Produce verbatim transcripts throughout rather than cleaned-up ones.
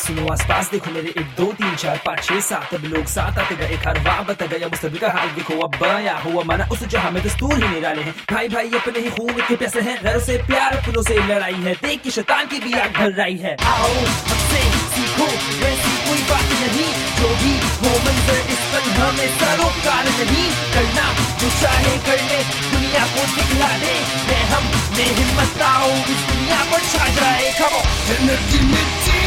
सुनो आसपास देखो मेरे एक दो तीन चार पाँच छह सात अब लोग साथ आते गए कारवां बता गया मुस्तबिल का हाल देखो अब बया हुआ माना उस जहां में दस्तूर ही निराले हैं भाई भाई अपने ही खून के पैसे हैं घर से प्यार अपनों से लड़ाई है देख के शैतान की भी आग भर रही है आओ हमसे सीखो वैसी कोई बात नहीं जो भी हो मंजर इस पर हमें सरोकार नहीं करना जो चाहे कर ले दुनिया को दिखला दे मैं हम में हिम्मत आओ इस दुनिया पर छा जाए come on जन्नत की मिट्टी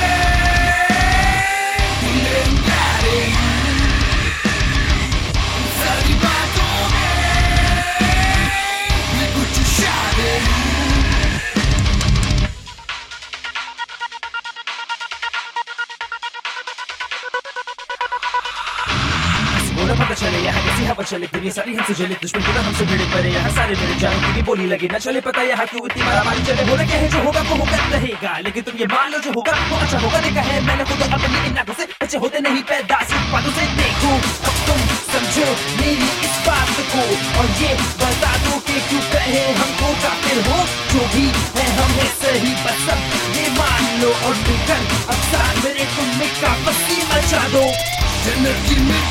पता चले यहाँ कैसी हवा चले दुनिया सारी हमसे जले दुश्मन पूरा हमसे भिड़े पड़े यहाँ सारे मेरे जान की भी बोली लगे ना चले पता यहाँ क्यों इतनी मारामारी चले होने के है जो होगा वो होगा रहेगा लेकिन तुम ये मान लो जो होगा वो अच्छा होगा देखा है मैंने खुद अपनी इन आंखों से बच्चे होते नहीं पैदा सिर्फ बातों से देखो अब तुम समझो मेरी इस बात को और ये बता दो कि क्यों कहे हमको काफिर हो जो भी है हमें सही बस अब ये मान लो और मिलकर अब साथ मेरे तुम में का मस्ती मचा दो जन्नत की